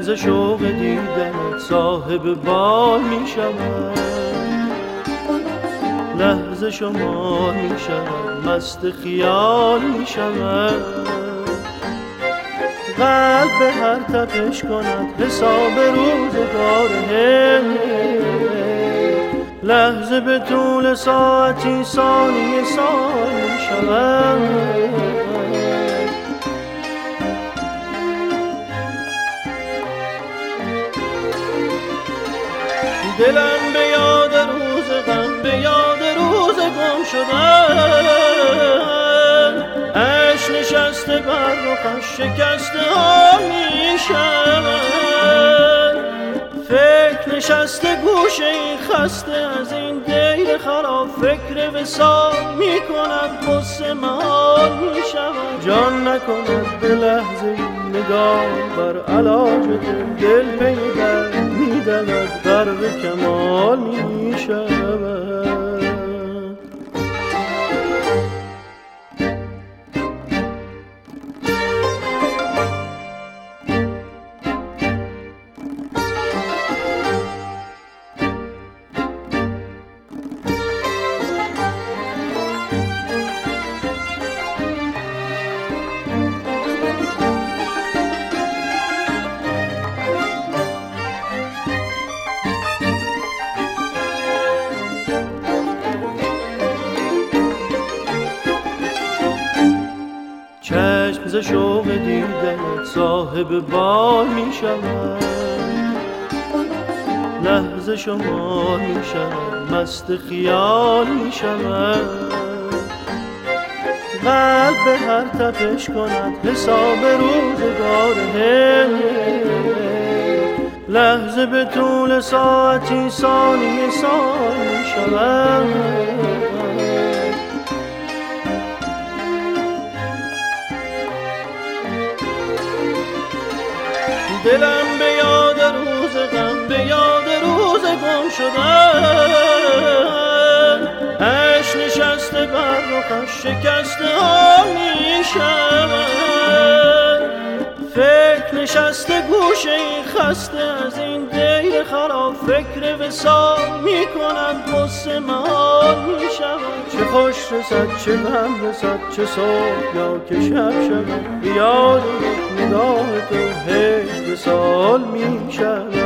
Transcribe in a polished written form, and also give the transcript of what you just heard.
ز شوق دیدنت صاحب بال می شود، لحظه شمار می شود، مست خیال می شود. قلب به هر تپش کند حساب روزگار، لحظه به طول ساعتی ثانیه سال می شود. دلم به یاد روز غم، به یاد روز گم شدن، عشق نشسته بر رخش شکسته ها می شود. فکر نشسته گوشه این خسته از این دیر خراب، فکر وصال می کند قصه محال می شود. جان نکند به لحظه نگاه بر علاج دل پی در می دود، غرق کمال می شود. چشم ز شوق دیدنت صاحب بال می شود، لحظه شمار می شود، مست خیال می شود. قلب به هر تپش کند حساب روزگار، لحظه به طول ساعتی ثانیه سال می شود. دلم به یاد روز غم، به یاد روز گم شدن، عشق نشسته بر رخش شکسته ها می شود. فکر نشسته گوشه این خسته از این دیر خراب، فکر وصال می کند قصه محال می شود. چه خوش رسد چه غم رسد، چه صبح یا که شب شود، یاد یک نگاه تو هجر سال می شود.